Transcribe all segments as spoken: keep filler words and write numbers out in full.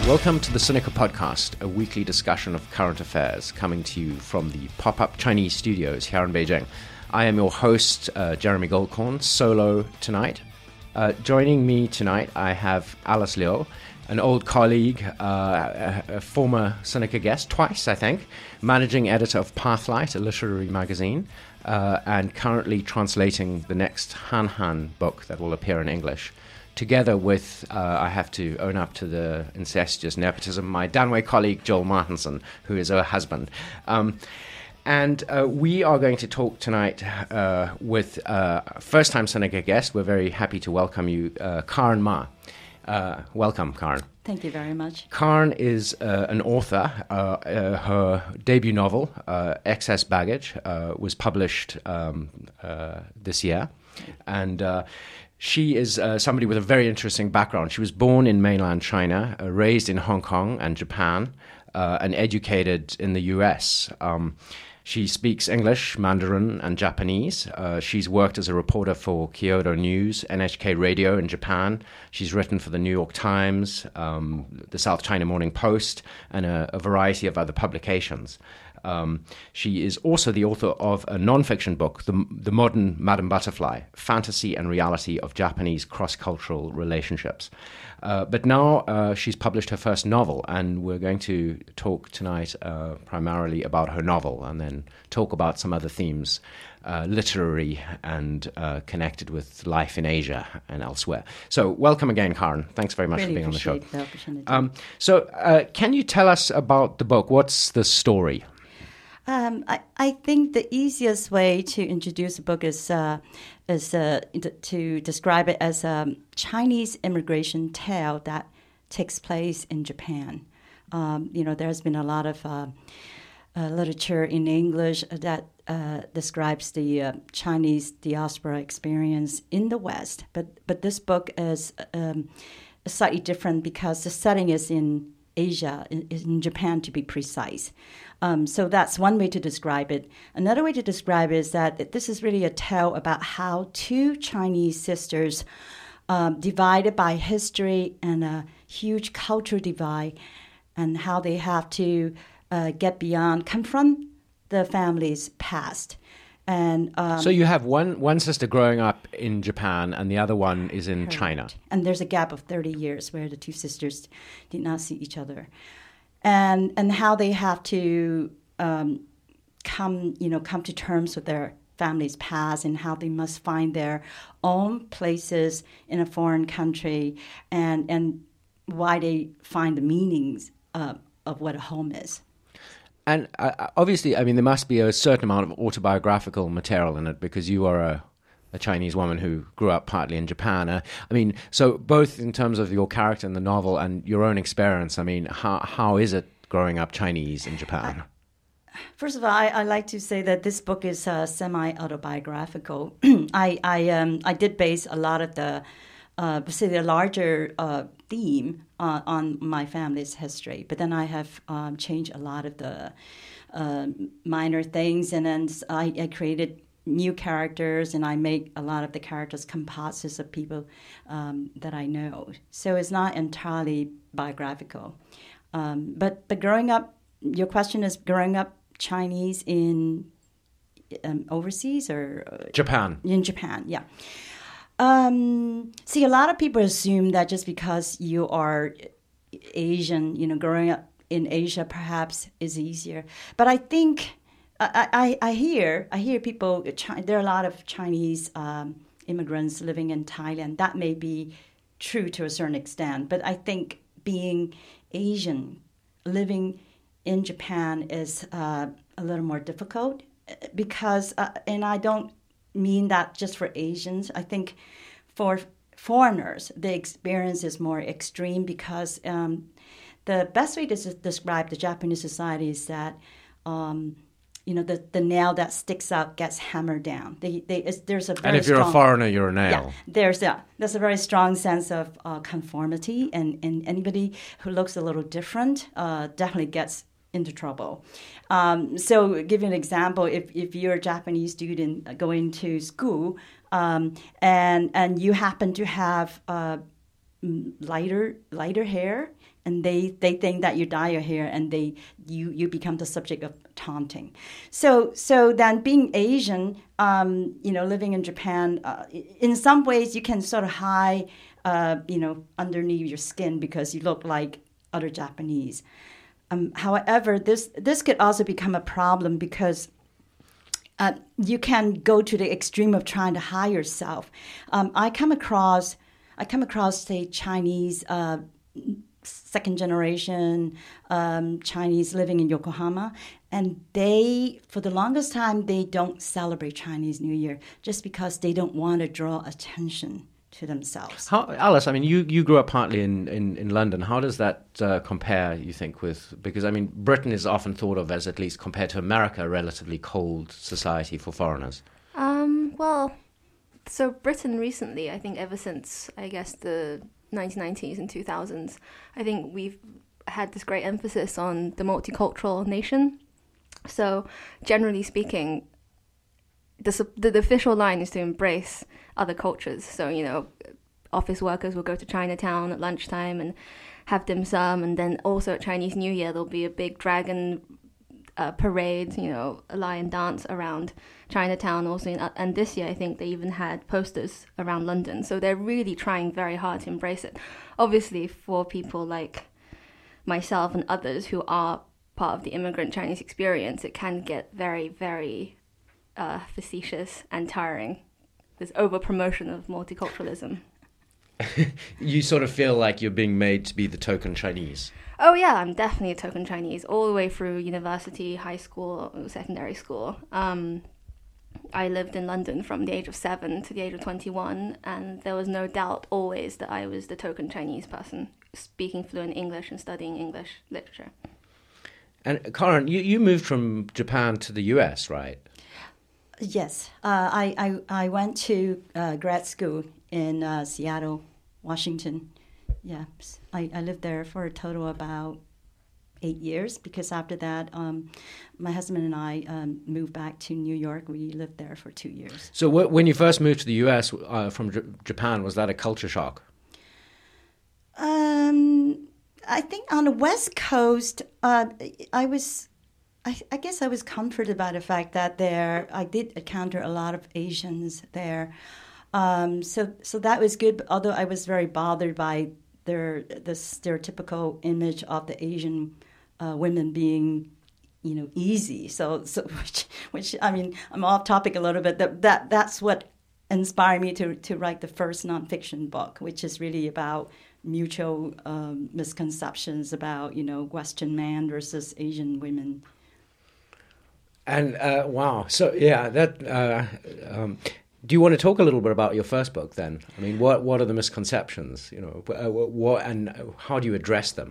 Welcome to the Sinica Podcast, a weekly discussion of current affairs coming to you from the pop-up Chinese studios here in Beijing. I am your host, uh, Jeremy Goldkorn, solo tonight. Uh, joining me tonight, I have Alice Liu, an old colleague, uh, a, a former Sinica guest, twice, I think, managing editor of Pathlight, a literary magazine, uh, and currently translating the next Han Han book that will appear in English. Together with, uh, I have to own up to the incestuous nepotism, my Danwei colleague, Joel Martinson, who is her husband. Um, and uh, we are going to talk tonight uh, with uh, a first-time Sinica guest. We're very happy to welcome you, uh, Karen Ma. Uh, welcome, Karen. Thank you very much. Karen is uh, an author. Uh, uh, her debut novel, uh, Excess Baggage, uh, was published um, uh, this year. And uh, she is uh, somebody with a very interesting background. She was born in mainland China, uh, raised in Hong Kong and Japan, uh, and educated in the U S. Um, she speaks English, Mandarin, and Japanese. Uh, she's worked as a reporter for Kyodo News, N H K Radio in Japan. She's written for the New York Times, um, the South China Morning Post, and a, a variety of other publications. Um, she is also the author of a non-fiction book, The, the Modern Madame Butterfly, Fantasy and Reality of Japanese Cross-Cultural Relationships. Uh, but now uh, she's published her first novel, and we're going to talk tonight uh, primarily about her novel and then talk about some other themes, uh, literary and uh, connected with life in Asia and elsewhere. So welcome again, Karen. Thanks very much really for being on the show. The opportunity. Um, so uh, can you tell us about the book? What's the story? Um, I, I think the easiest way to introduce the book is uh, is uh, to describe it as a Chinese immigration tale that takes place in Japan. Um, you know, there's been a lot of uh, uh, literature in English that uh, describes the uh, Chinese diaspora experience in the West, but but this book is um, slightly different because the setting is in Asia, in, in Japan to be precise. Um, so that's one way to describe it. Another way to describe it is that this is really a tale about how two Chinese sisters, um, divided by history and a huge cultural divide, and how they have to uh, get beyond, confront the family's past. And um, so you have one one sister growing up in Japan, and the other one is in correct. China. And there's a gap of thirty years where the two sisters did not see each other. And and how they have to um, come, you know, come to terms with their family's past, and how they must find their own places in a foreign country, and and why they find the meanings uh, of what a home is. And uh, obviously, I mean, there must be a certain amount of autobiographical material in it because you are a, a Chinese woman who grew up partly in Japan. Uh, I mean, so both in terms of your character in the novel and your own experience, I mean, how how is it growing up Chinese in Japan? I, first of all, I, I like to say that this book is uh, semi-autobiographical. I I um I did base a lot of the uh, say the larger uh, theme uh, on my family's history, but then I have um, changed a lot of the uh, minor things, and then I, I created new characters, and I make a lot of the characters composites of people um, that I know. So it's not entirely biographical. Um, but but growing up, your question is growing up Chinese in um, overseas or Japan? In Japan, yeah. Um, see, a lot of people assume that just because you are Asian, you know, growing up in Asia perhaps is easier. But I think I, I, I hear I hear people. There are a lot of Chinese um, immigrants living in Thailand. That may be true to a certain extent, but I think being Asian living in Japan is uh, a little more difficult because, uh, and I don't mean that just for Asians. I think for foreigners, the experience is more extreme because um, the best way to s- describe the Japanese society is that, um, you know, the, the nail that sticks out gets hammered down. They, they, it's, there's a very and if you're strong, a foreigner, you're a nail. Yeah, there's a, there's a very strong sense of uh, conformity, and, and anybody who looks a little different uh, definitely gets into trouble. Um, so give you an example, if, if you're a Japanese student going to school um, and and you happen to have uh, lighter lighter hair, and they, they think that you dye your hair, and they you you become the subject of taunting. So so then being Asian, um, you know, living in Japan, uh, in some ways you can sort of hide, uh, you know, underneath your skin because you look like other Japanese. Um, however, this this could also become a problem because uh, you can go to the extreme of trying to hide yourself. Um, I come across I come across say Chinese. Uh, second generation um, Chinese living in Yokohama, and they, for the longest time, they don't celebrate Chinese New Year just because they don't want to draw attention to themselves. How, Alice, I mean, you, you grew up partly in, in, in London. How does that uh, compare, you think, with, because, I mean, Britain is often thought of as, at least compared to America, a relatively cold society for foreigners. Um, well, so Britain recently, I think ever since, I guess, the nineteen nineties and two thousands, I think we've had this great emphasis on the multicultural nation. So generally speaking, the, the, the official line is to embrace other cultures. So, you know, office workers will go to Chinatown at lunchtime and have dim sum, and then also at Chinese New Year there'll be a big dragon uh, parade, you know, a lion dance around Chinatown also. In, and this year I think they even had posters around London. So they're really trying very hard to embrace it. Obviously for people like myself and others who are part of the immigrant Chinese experience, it can get very, very uh, facetious and tiring. This over-promotion of multiculturalism. You sort of feel like you're being made to be the token Chinese. Oh yeah, I'm definitely a token Chinese all the way through university, high school, secondary school. Um, I lived in London from the age of seven to the age of twenty-one, and there was no doubt always that I was the token Chinese person, speaking fluent English and studying English literature. And Karen, you, you moved from Japan to the U S, right? Yes, uh, I, I I went to uh, grad school in uh, Seattle, Washington. Yeah, I, I lived there for a total of about eight years because after that, um, my husband and I um, moved back to New York. We lived there for two years. So w- when you first moved to the U S uh, from J- Japan, was that a culture shock? Um, I think on the West Coast, uh, I was... I, I guess I was comforted by the fact that there I did encounter a lot of Asians there, um, so so that was good. Although I was very bothered by their the stereotypical image of the Asian uh, women being, you know, easy. So so which which I mean I'm off topic a little bit. That that that's what inspired me to to write the first nonfiction book, which is really about mutual um, misconceptions about, you know, Western man versus Asian women. And uh, wow, so yeah, that. Uh, um, do you want to talk a little bit about your first book then? I mean, what what are the misconceptions? You know, uh, what and how do you address them?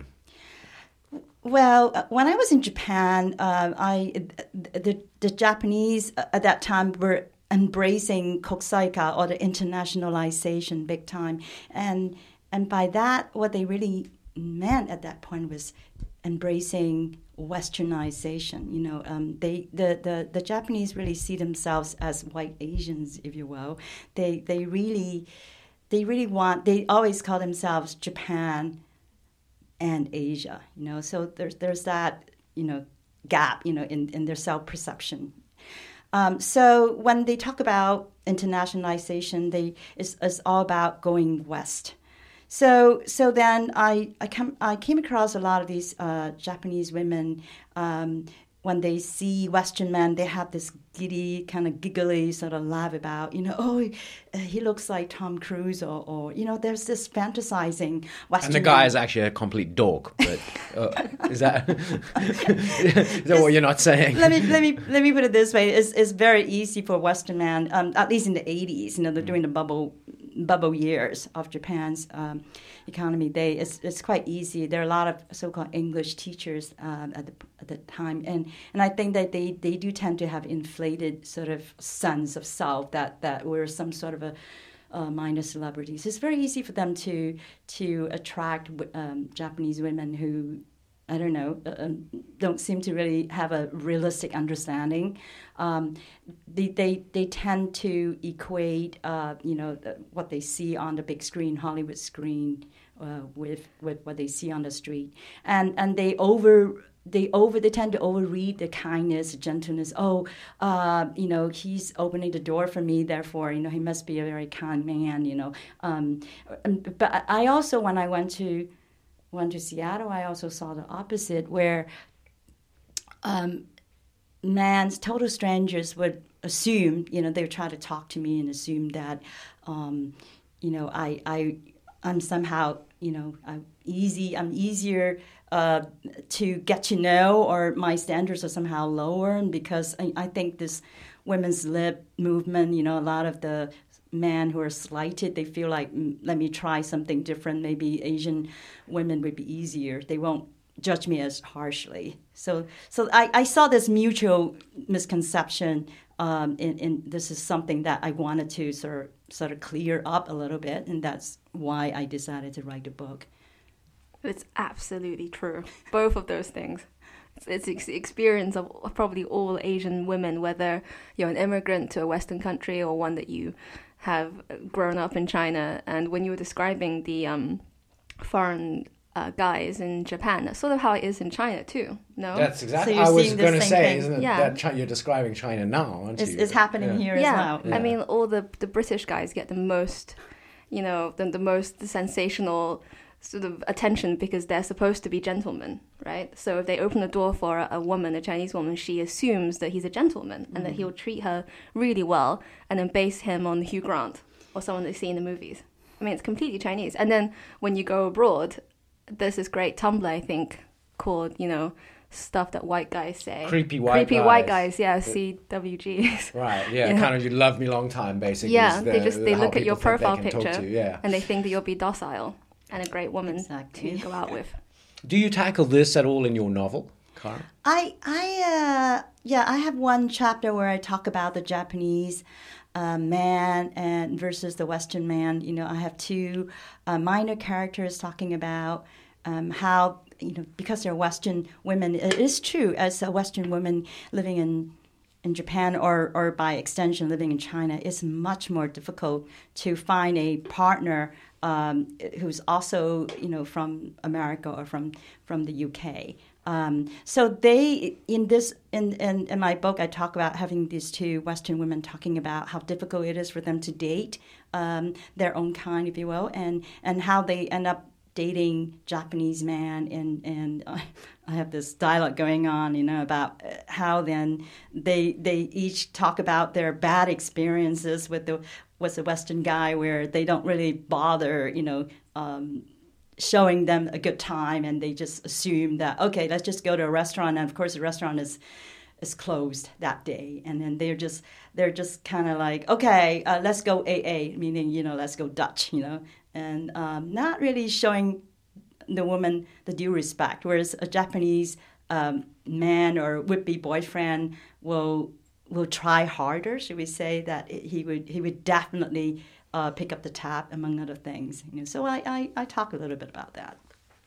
Well, when I was in Japan, uh, I the the Japanese at that time were embracing kokusaika, or the internationalization, big time, and and by that, what they really meant at that point was embracing Westernization. You know, um, they the, the, the Japanese really see themselves as white Asians, if you will. They they really they really want. They always call themselves Japan and Asia. You know, so there's there's that you know gap. You know, in, in their self perception. Um, so when they talk about internationalization, they it's, it's all about going west. So so then I I, come, I came across a lot of these uh, Japanese women. Um, when they see Western men, they have this giddy, kind of giggly sort of laugh about, you know, oh, he looks like Tom Cruise, or, or you know, there's this fantasizing Western. And the guy man. is actually a complete dork. But uh, is that is that what you're not saying? Let me let me let me put it this way: it's it's very easy for Western man, um, at least in the eighties. You know, they're during the bubble bubble years of Japan's um, economy. They it's it's quite easy. There are a lot of so-called English teachers um, at the at the time, and and I think that they, they do tend to have inflated sort of sense of self that that we're some sort of a uh, minor celebrities. It's very easy for them to to attract um, Japanese women who I don't know, uh, don't seem to really have a realistic understanding. Um, they, they they tend to equate, uh, you know, the, what they see on the big screen, Hollywood screen, uh, with with what they see on the street, and and they over. They over. They tend to overread the kindness, the gentleness. Oh, uh, you know, he's opening the door for me. Therefore, you know, he must be a very kind man. You know, um, but I also, when I went to went to Seattle, I also saw the opposite, where um, man's total strangers would assume, you know, they would try to talk to me and assume that, um, you know, I I I'm somehow, you know, I'm easy. I'm easier. Uh, to get to know, or my standards are somehow lower, and because I, I think this women's lib movement, you know, a lot of the men who are slighted, they feel like, mm, let me try something different. Maybe Asian women would be easier. They won't judge me as harshly. So, so I, I saw this mutual misconception, um, and, and this is something that I wanted to sort of, sort of clear up a little bit, and that's why I decided to write the book. It's absolutely true. Both of those things. It's, it's the experience of probably all Asian women, whether you're an immigrant to a Western country or one that you have grown up in China. And when you were describing the um, foreign uh, guys in Japan, that's sort of how it is in China too. No, that's exactly. So I was going to say, thing. isn't it? Yeah. That Chi- you're describing China now, aren't it's, you? It's happening yeah. here yeah. as well. Yeah, I mean, all the the British guys get the most, you know, the, the most sensational sort of attention because they're supposed to be gentlemen, right? So if they open the door for a, a woman, a Chinese woman, she assumes that he's a gentleman and mm-hmm. that he'll treat her really well, and then base him on Hugh Grant or someone they see in the movies. I mean, it's completely Chinese. And then when you go abroad, there's this great Tumblr, I think, called, you know, stuff that white guys say. Creepy white Creepy guys. white guys, yeah, C W Gs. Right, yeah, yeah, kind of you love me long time, basically. Yeah, the, they just they look at your profile picture to, yeah. and they think that you'll be docile and a great woman exactly. to go out with. Do you tackle this at all in your novel, Cara? I, I, uh, yeah, I have one chapter where I talk about the Japanese uh, man and versus the Western man. You know, I have two uh, minor characters talking about um, how, you know, because they're Western women, it is true, as a Western woman living in in Japan or, or by extension living in China, it's much more difficult to find a partner um, who's also, you know, from America or from, from the U K. Um, so they, in this, in, in, in my book, I talk about having these two Western women talking about how difficult it is for them to date um, their own kind, if you will, and, and how they end up dating Japanese man, and and uh, I have this dialogue going on, you know, about how then they they each talk about their bad experiences with the with the Western guy, where they don't really bother, you know, um, showing them a good time, and they just assume that, okay, let's just go to a restaurant, and of course the restaurant is is closed that day, and then they're just they're just kind of like, okay, uh, let's go A A, meaning, you know, let's go Dutch, you know. And um, not really showing the woman the due respect, whereas a Japanese um, man or would-be boyfriend will will try harder. Should we say that he would he would definitely uh, pick up the tab, among other things. You know, so I, I, I talk a little bit about that.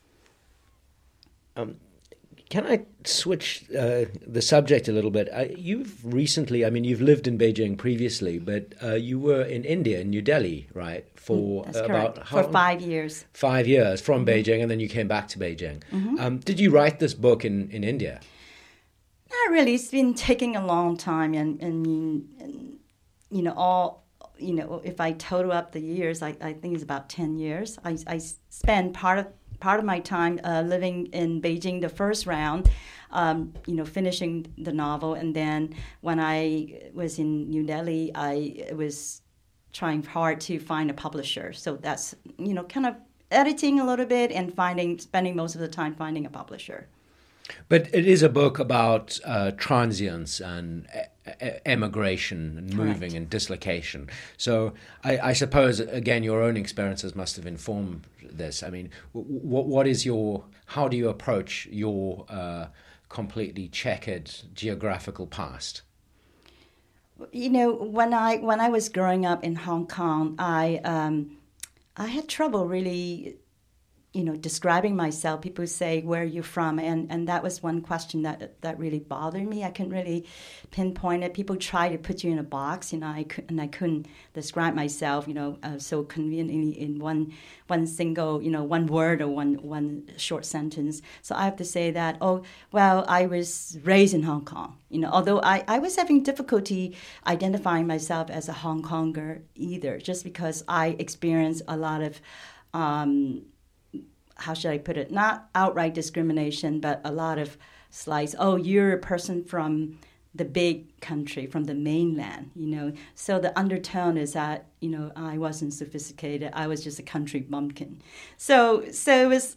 Um, can I switch uh, the subject a little bit? Uh, you've recently, I mean, you've lived in Beijing previously, but uh, you were in India, in New Delhi, right? For That's uh, correct. about how For five years. Five years from mm-hmm. Beijing, and then you came back to Beijing. Mm-hmm. Um, did you write this book in, in India? Not really. It's been taking a long time, and, and, and you know, all, you know, if I total up the years, I, I think it's about ten years. I, I spent part of part of my time uh, living in Beijing the first round, um, you know, finishing the novel. And then when I was in New Delhi, I was trying hard to find a publisher. So that's, you know, kind of editing a little bit and finding, spending most of the time finding a publisher. But it is a book about uh, transience and e- emigration and moving Correct. And dislocation. So I, I suppose, again, your own experiences must have informed this. I mean, what what is your, how do you approach your uh, completely checkered geographical past? You know, when I when I was growing up in Hong Kong, I um, I had trouble really you know, describing myself, people say, where are you from? And and that was one question that that really bothered me. I couldn't really pinpoint it. People try to put you in a box, you know, I could, and I couldn't describe myself, you know, uh, so conveniently in one one single, you know, one word or one one short sentence. So I have to say that, oh, well, I was raised in Hong Kong. You know, although I, I was having difficulty identifying myself as a Hong Konger either, just because I experienced a lot of um, how should I put it, not outright discrimination, but a lot of slights. Oh, you're a person from the big country, from the mainland, you know. So the undertone is that, you know, I wasn't sophisticated. I was just a country bumpkin. So, so it was,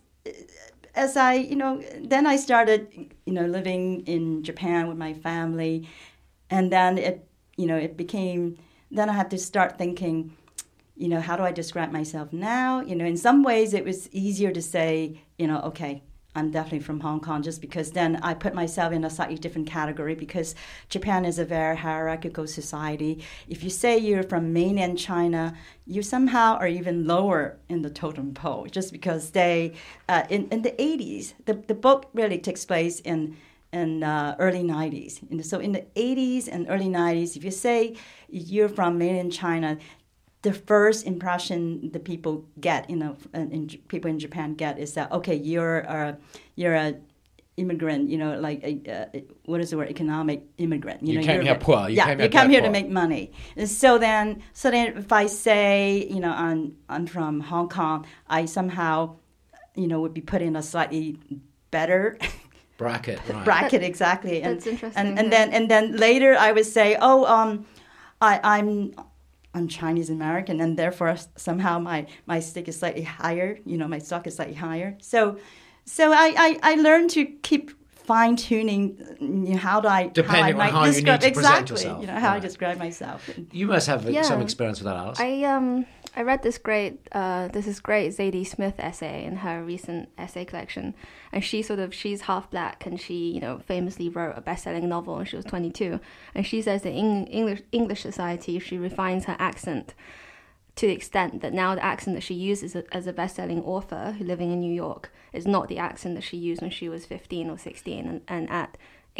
as I, you know, then I started, you know, living in Japan with my family. And then it, you know, it became, then I had to start thinking, you know, how do I describe myself now? You know, in some ways it was easier to say, you know, okay, I'm definitely from Hong Kong, just because then I put myself in a slightly different category, because Japan is a very hierarchical society. If you say you're from mainland China, you somehow are even lower in the totem pole, just because they, uh, in, in the eighties, the, the book really takes place in in uh, early nineties. And so in the eighties and early nineties, if you say you're from mainland China, the first impression the people get, you know, in, people in Japan get is that, okay, you're a, you're a immigrant, you know, like a, uh, what is the word, economic immigrant. You, you know, came you're here a, poor. You yeah, came you here come here poor. to make money. And so then, so then, if I say, you know, I'm I'm from Hong Kong, I somehow, you know, would be put in a slightly better bracket. Right. bracket, exactly. And, That's interesting. And, and yeah. then and then later I would say, oh, um, I, I'm. I'm Chinese American, and therefore somehow my, my stick is slightly higher. You know, my stock is slightly higher. So, so I, I, I learned to keep fine tuning. You know, how do I depending how I on how describe, you need to present exactly, yourself. You know how right. I describe myself. You must have Yeah. some experience with that, Alice. I um I read this great uh this is great Zadie Smith essay in her recent essay collection, and she sort of she's half black, and she, you know, famously wrote a best-selling novel when she was twenty-two, and she says that in English English society she refines her accent to the extent that now the accent that she uses as a best-selling author who living in New York is not the accent that she used when she was fifteen or sixteen and, and at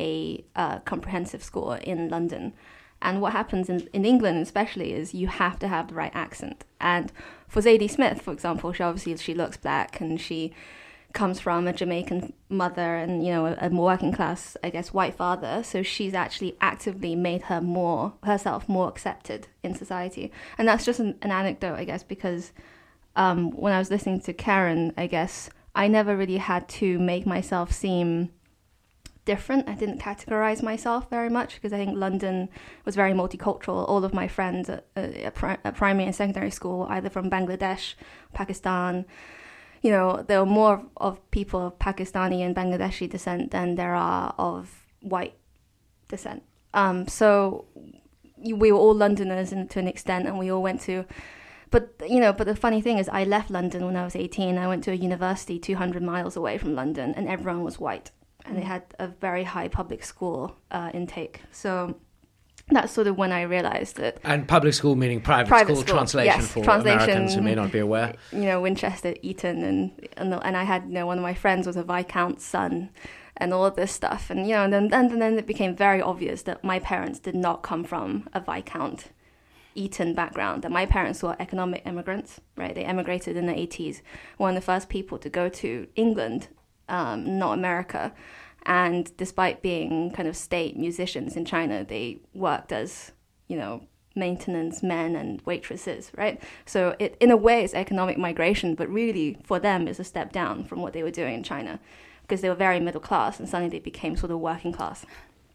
a uh, comprehensive school in London. And what happens in, in England especially is you have to have the right accent. And for Zadie Smith, for example, she obviously she looks black, and she comes from a Jamaican mother and, you know, a, a working class, I guess, white father. So she's actually actively made her more herself more accepted in society. And that's just an, an anecdote, I guess, because um, when I was listening to Karen, I guess I never really had to make myself seem different. I didn't categorize myself very much, because I think London was very multicultural. All of my friends at, at, pri- at primary and secondary school were either from Bangladesh, Pakistan. You know, there were more of people of Pakistani and Bangladeshi descent than there are of white descent. Um, so we were all Londoners in, to an extent, and we all went to. But, you know, but the funny thing is, I left London when I was eighteen. I went to a university two hundred miles away from London, and everyone was white. And they had a very high public school uh, intake. So that's sort of when I realized that. And public school meaning private, private school, school, translation yes, for translation, Americans who may not be aware. You know, Winchester, Eton, and and, the, and I had, you know, one of my friends was a Viscount's son, and all of this stuff. And, you know, and then, and then it became very obvious that my parents did not come from a Viscount Eton background, that my parents were economic immigrants, right? They emigrated in the eighties, one of the first people to go to England, um, not America. And despite being kind of state musicians in China, they worked as, you know, maintenance men and waitresses, right? So it, in a way, it's economic migration, but really for them, it's a step down from what they were doing in China, because they were very middle class, and suddenly they became sort of working class.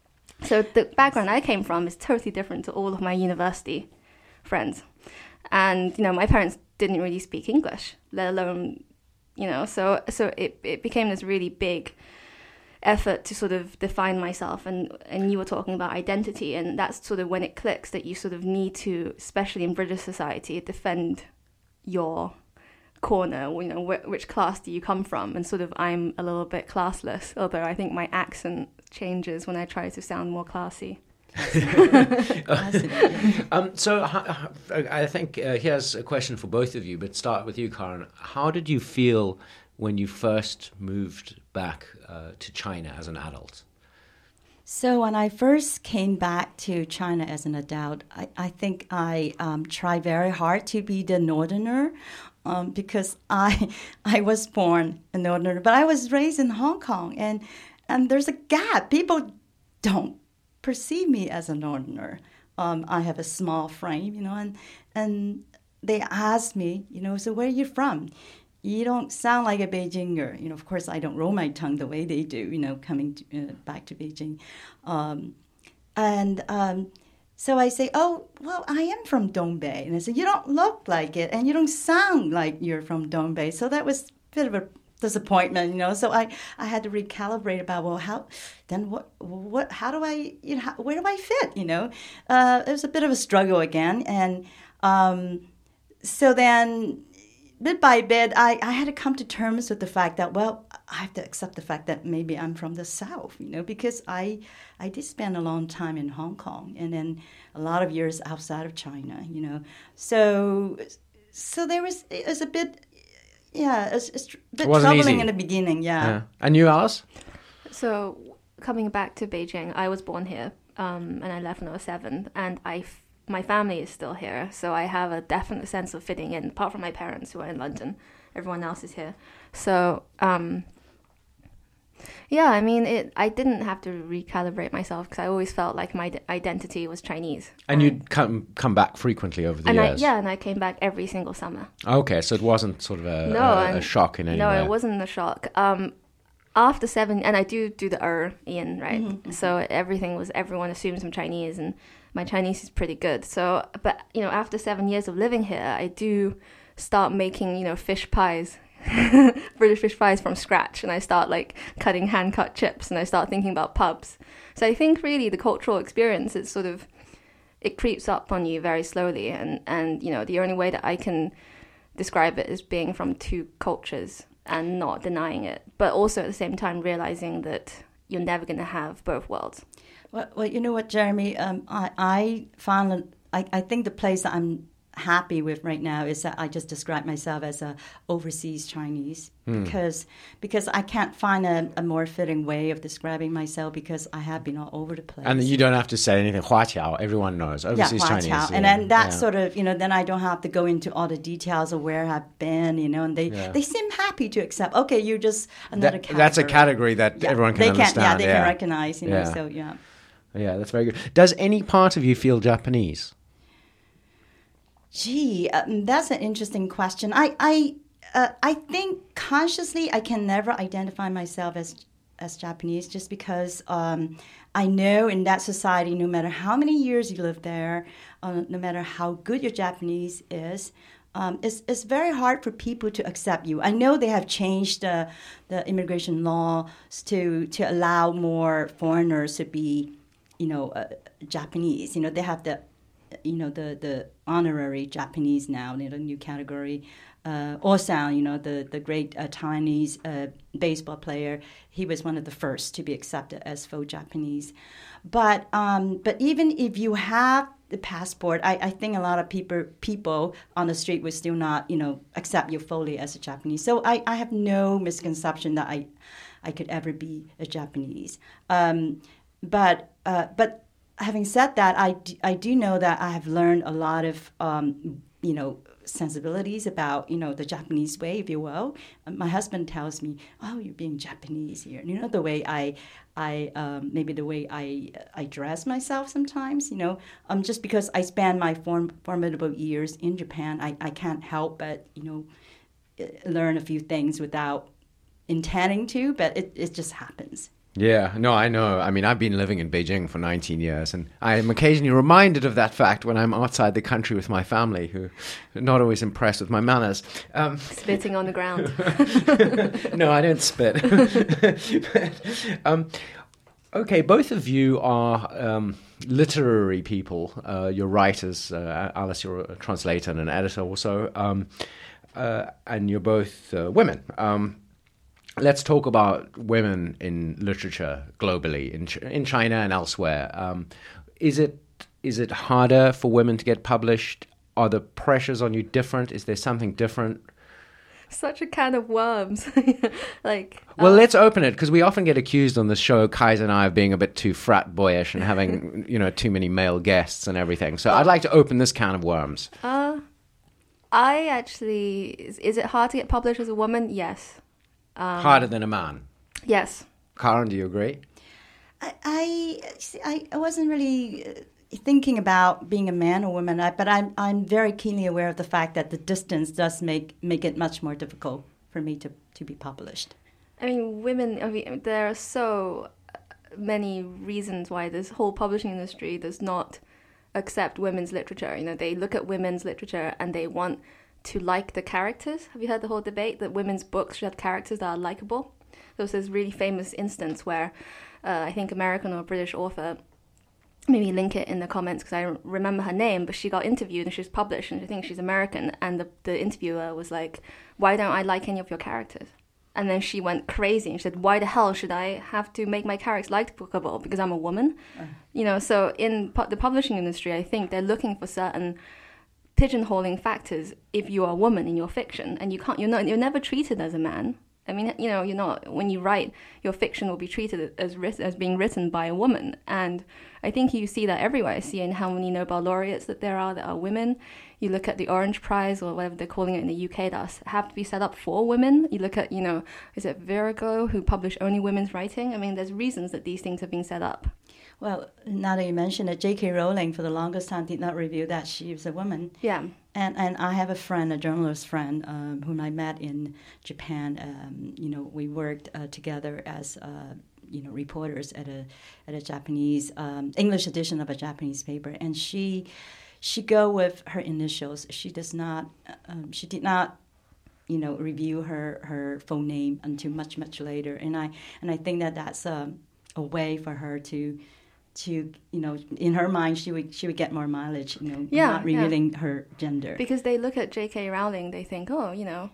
So the background I came from is totally different to all of my university friends. And, you know, my parents didn't really speak English, let alone, you know, so so it, it became this really big effort to sort of define myself. And, and you were talking about identity, and that's sort of when it clicks that you sort of need to, especially in British society, defend your corner, you know, wh- which class do you come from? And sort of I'm a little bit classless, although I think my accent changes when I try to sound more classy. um, so uh, I think uh, here's a question for both of you, but start with you, Karen. How did you feel when you first moved back uh, to China as an adult? So when I first came back to China as an adult, I, I think I um, tried very hard to be the northerner um, because I I was born a northerner, but I was raised in Hong Kong, and and there's a gap. People don't perceive me as a northerner. Um, I have a small frame, you know, and and they ask me, you know, so where are you from? You don't sound like a Beijinger. You know, of course, I don't roll my tongue the way they do, you know, coming to, uh, back to Beijing. Um, and um, so I say, oh, well, I am from Dongbei. And I say, you don't look like it, and you don't sound like you're from Dongbei. So that was a bit of a disappointment, you know. So I, I had to recalibrate about, well, how, then what, what, how do I, you know, how, where do I fit, you know? Uh, it was a bit of a struggle again. And um, so then... bit by bit, I, I had to come to terms with the fact that, well, I have to accept the fact that maybe I'm from the South, you know, because I I did spend a long time in Hong Kong and then a lot of years outside of China, you know. So so there was, it was a bit, yeah, it was, it was a bit it troubling easy. in the beginning, yeah. yeah. And you, Alice? So coming back to Beijing, I was born here um, and I left when I was seven, and I my family is still here, so I have a definite sense of fitting in, apart from my parents who are in London. Everyone else is here. So, um, yeah, I mean, it. I didn't have to recalibrate myself because I always felt like my d- identity was Chinese. And, and you'd come come back frequently over the and years? I, yeah, and I came back every single summer. Okay, so it wasn't sort of a, no, a, a shock in any no, way? No, it wasn't a shock. Um, after seven, and I do do the er, Ian, right? Mm-hmm. So everything was, everyone assumes I'm Chinese, and my Chinese is pretty good. So, but, you know, after seven years of living here, I do start making, you know, fish pies, British fish pies from scratch. And I start like cutting hand-cut chips, and I start thinking about pubs. So I think really the cultural experience is sort of, it creeps up on you very slowly. And, and, you know, the only way that I can describe it is being from two cultures and not denying it, but also at the same time realizing that you're never going to have both worlds. Well, well, you know what, Jeremy? Um, I, I found, I, I think the place that I'm happy with right now is that I just describe myself as a overseas Chinese mm. because because I can't find a, a more fitting way of describing myself because I have been all over the place. And you don't have to say anything. Hua Qiao, everyone knows. Overseas yeah, Chinese. Yeah. And then that yeah. sort of, you know, then I don't have to go into all the details of where I've been, you know, and they, yeah. they seem happy to accept, okay, you're just another that, category. That's a category that yeah. everyone can they understand. Can, yeah, they yeah. can recognize, you know, yeah. so yeah. Yeah, that's very good. Does any part of you feel Japanese? Gee, um, that's an interesting question. I I uh, I think consciously I can never identify myself as as Japanese just because um, I know in that society, no matter how many years you live there, uh, no matter how good your Japanese is, um, it's it's very hard for people to accept you. I know they have changed the the immigration laws to to allow more foreigners to be, you know, uh, Japanese. You know, they have the you know, the, the honorary Japanese now, you know, new category. Uh, Osan, you know, the, the great uh, Chinese uh, baseball player, he was one of the first to be accepted as full Japanese. But um, but even if you have the passport, I, I think a lot of people people on the street would still not, you know, accept you fully as a Japanese. So I, I have no misconception that I I could ever be a Japanese. Um, but uh, but having said that, I do, I do know that I have learned a lot of, um, you know, sensibilities about, you know, the Japanese way, if you will. My husband tells me, oh, you're being Japanese here. You know, the way I, I um, maybe the way I I dress myself sometimes, you know, um, just because I spent my form, formidable years in Japan, I, I can't help but, you know, learn a few things without intending to, but it, it just happens. Yeah, no, I know. I mean, I've been living in Beijing for nineteen years, and I am occasionally reminded of that fact when I'm outside the country with my family, who are not always impressed with my manners. Um, Spitting on the ground. No, I don't spit. um, okay, both of you are um, literary people. Uh, you're writers. Uh, Alice, you're a translator and an editor also. Um, uh, and you're both uh, women. Um Let's talk about women in literature globally, in Ch- in China and elsewhere. Um, is it is it harder for women to get published? Are the pressures on you different? Is there something different? such a can of worms. like, well, uh, let's open it, because we often get accused on the show, Kaiser and I, of being a bit too frat boyish and having, you know, too many male guests and everything. So I'd like to open this can of worms. Uh, I actually, is, is it hard to get published as a woman? Yes. Um, Harder than a man. Yes. Karen, do you agree? I, I, see, I I wasn't really uh, thinking about being a man or woman, I, but I'm I'm very keenly aware of the fact that the distance does make make it much more difficult for me to, to be published. I mean, women, I mean, there are so many reasons why this whole publishing industry does not accept women's literature. You know, they look at women's literature and they want to like the characters. Have you heard the whole debate that women's books should have characters that are likable? There was this really famous instance where uh, I think American or British author, maybe link it in the comments because I don't remember her name, but she got interviewed and she was published, and I think she's American, and the, the interviewer was like, why don't I like any of your characters? And then she went crazy and she said, why the hell should I have to make my characters likable because I'm a woman? Uh. You know, so in pu- the publishing industry, I think they're looking for certain pigeonholing factors if you are a woman in your fiction, and you can't, you're not, you're never treated as a man. I mean, you know, you're not, when you write, your fiction will be treated as writ- as being written by a woman. And I think you see that everywhere. I see in how many Nobel laureates that there are that are women. You look at the Orange Prize or whatever they're calling it in the U K that have to be set up for women. You look at, you know, is it Virago who publish only women's writing? I mean, there's reasons that these things have been set up. Well, now that you mention it, J K Rowling for the longest time did not reveal that she was a woman. Yeah. And and I have a friend, a journalist friend, um, whom I met in Japan. Um, you know, we worked uh, together as uh, you know reporters at a at a Japanese um, English edition of a Japanese paper, and she she go with her initials. She does not. Um, she did not. You know, review her, her full name until much much later, and I and I think that that's a a way for her to. To you know, in her mind, she would she would get more mileage. You know, yeah, not revealing yeah. her gender. Because they look at J K Rowling, they think, oh, you know,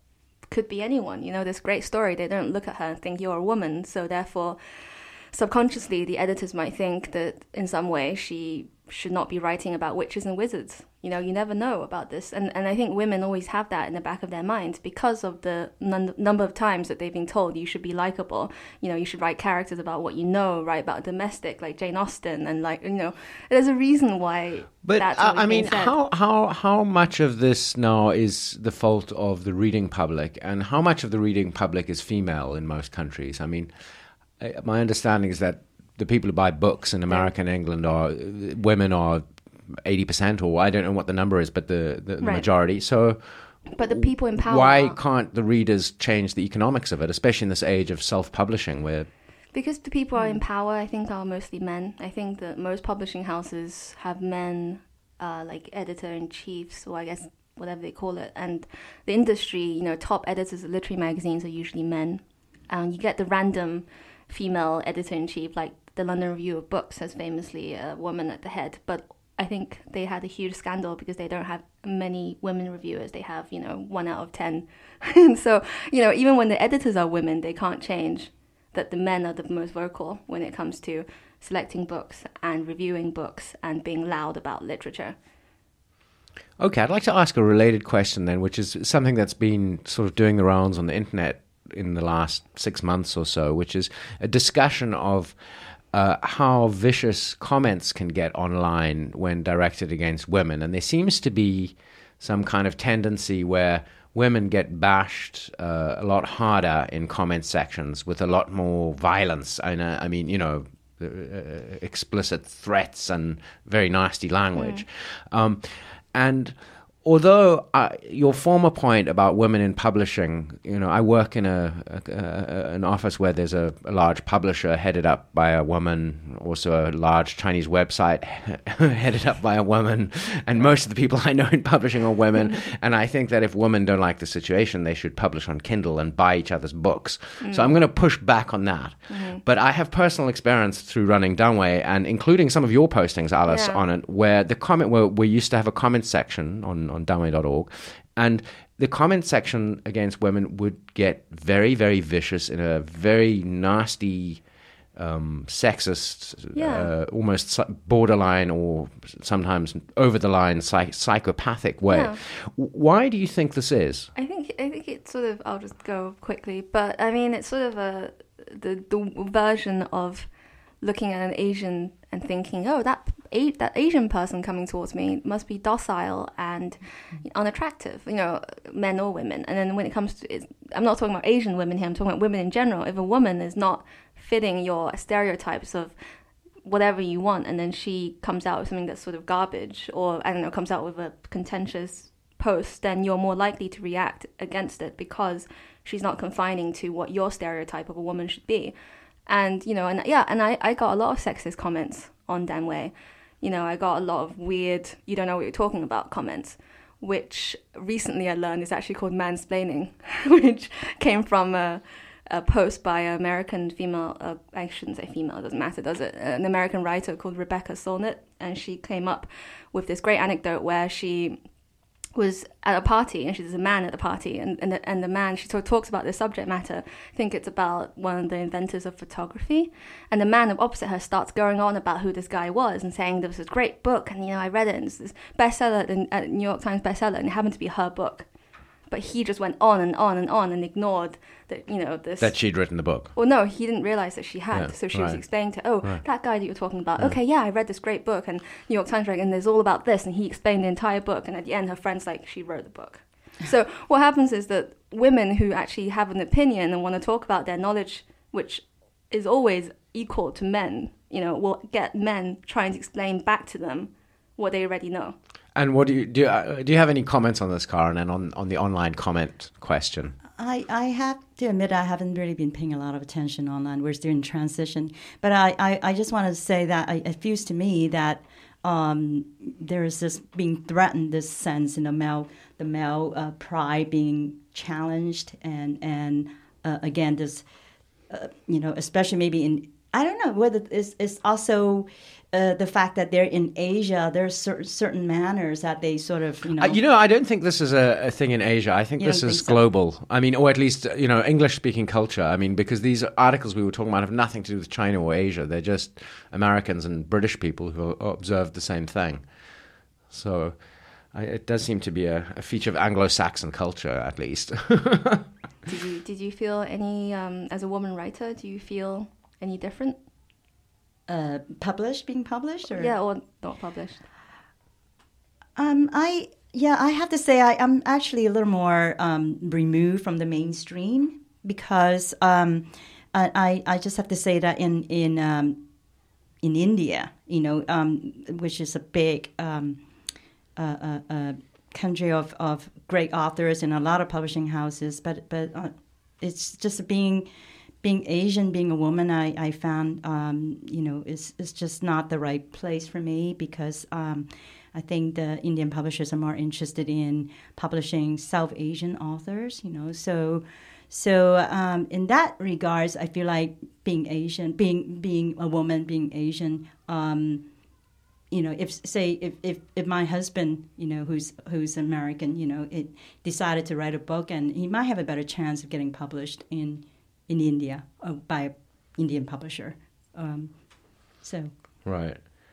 could be anyone. You know, this great story. They don't look at her and think you're a woman. So therefore, subconsciously, the editors might think that in some way she should not be writing about witches and wizards. You know, you never know about this. And and I think women always have that in the back of their minds because of the n- number of times that they've been told you should be likable. You know, you should write characters about what you know, write about domestic, like Jane Austen. And like, you know, there's a reason why but, that's uh, I being mean, said. how, how, how much of this now is the fault of the reading public, and how much of the reading public is female in most countries? I mean, my understanding is that the people who buy books in America and England are women are eighty percent, or I don't know what the number is, but the, the, the right. majority. So but the people in power, why can't the readers change the economics of it, especially in this age of self-publishing where... Because the people are in power, I think, are mostly men. I think that most publishing houses have men, uh, like editor-in-chiefs, or I guess whatever they call it. And the industry, you know, top editors of literary magazines are usually men. And you get the random female editor-in-chief, like the London Review of Books has famously a woman at the head. But I think they had a huge scandal because they don't have many women reviewers. They have, you know, one out of ten. And so, you know, even when the editors are women, they can't change that the men are the most vocal when it comes to selecting books and reviewing books and being loud about literature. Okay, I'd like to ask a related question then, which is something that's been sort of doing the rounds on the internet in the last six months or so, which is a discussion of uh, how vicious comments can get online when directed against women. And there seems to be some kind of tendency where women get bashed uh, a lot harder in comment sections with a lot more violence. And uh, I mean, you know, uh, explicit threats and very nasty language. Mm. Um, and although uh, your former point about women in publishing, you know, I work in a, a, a an office where there's a, a large publisher headed up by a woman, also a large Chinese website headed up by a woman, and most of the people I know in publishing are women. And I think that if women don't like the situation, they should publish on Kindle and buy each other's books. Mm. So I'm going to push back on that. Mm-hmm. But I have personal experience through running Dunway, and including some of your postings, Alice, yeah. on it, where the comment where we used to have a comment section on, on Dunway dot org, and the comment section against women would get very, very vicious in a very nasty, um, sexist, yeah. uh, almost borderline or sometimes over the line psych- psychopathic way. Yeah. Why do you think this is? I think I think it's sort of. I'll just go quickly, but I mean, it's sort of a the the version of looking at an Asian and thinking, oh, that a- that Asian person coming towards me must be docile and unattractive, you know, men or women. And then when it comes to, it's, I'm not talking about Asian women here, I'm talking about women in general. If a woman is not fitting your stereotypes of whatever you want, and then she comes out with something that's sort of garbage, or, I don't know, comes out with a contentious post, then you're more likely to react against it because she's not confining to what your stereotype of a woman should be. And, you know, and yeah, and I, I got a lot of sexist comments on Dan Wei. You know, I got a lot of weird, you don't know what you're talking about comments, which recently I learned is actually called mansplaining, which came from a, a post by an American female, uh, I shouldn't say female, it doesn't matter, does it? An American writer called Rebecca Solnit, and she came up with this great anecdote where she was at a party, and she's a man at the party, and and the, and the man, she sort of talks about this subject matter. I think it's about one of the inventors of photography, and the man opposite her starts going on about who this guy was and saying there was this great book, and you know I read it, and it's this bestseller, and uh, New York Times bestseller, and it happened to be her book. But he just went on and on and on and ignored that, you know, this... That she'd written the book. Well, no, he didn't realize that she had. Yeah, so she right. was explaining to, oh, right. that guy that you're talking about. Yeah. Okay, yeah, I read this great book, and New York Times read, and there's all about this, and he explained the entire book, and at the end, her friend's like, she wrote the book. So what happens is that women who actually have an opinion and want to talk about their knowledge, which is always equal to men, you know, will get men trying to explain back to them what they already know. And what do you do? Uh, do you have any comments on this, Karen, and on, on the online comment question? I, I have to admit I haven't really been paying a lot of attention online. We're still in transition. But I, I, I just want to say that I, it feels to me that um, there is this being threatened, this sense in the male, the male uh, pride being challenged. And, and uh, again, this, uh, you know, especially maybe in, I don't know whether it's, it's also... Uh, the fact that they're in Asia, there's certain certain manners that they sort of, you know... Uh, you know, I don't think this is a, a thing in Asia. I think You this don't is think so? global. I mean, or at least, you know, English-speaking culture. I mean, because these articles we were talking about have nothing to do with China or Asia. They're just Americans and British people who observed the same thing. So I, it does seem to be a, a feature of Anglo-Saxon culture, at least. Did you did you feel any, um, as a woman writer, do you feel any different? Uh, published, being published? Or? Yeah, or not published. Um, I yeah, I have to say I, I'm actually a little more um, removed from the mainstream because um, I I just have to say that in in um, in India, you know, um, which is a big um, uh, uh, uh, country of, of great authors and a lot of publishing houses, but but uh, it's just being. Being Asian, being a woman, I, I found, um, you know, is is just not the right place for me because um, I think the Indian publishers are more interested in publishing South Asian authors, you know. So, so um, in that regards, I feel like being Asian, being being a woman, being Asian, um, you know, if say if, if, if my husband, you know, who's who's American, you know, it decided to write a book, and he might have a better chance of getting published in. in India uh, by an Indian publisher. Um, so Right.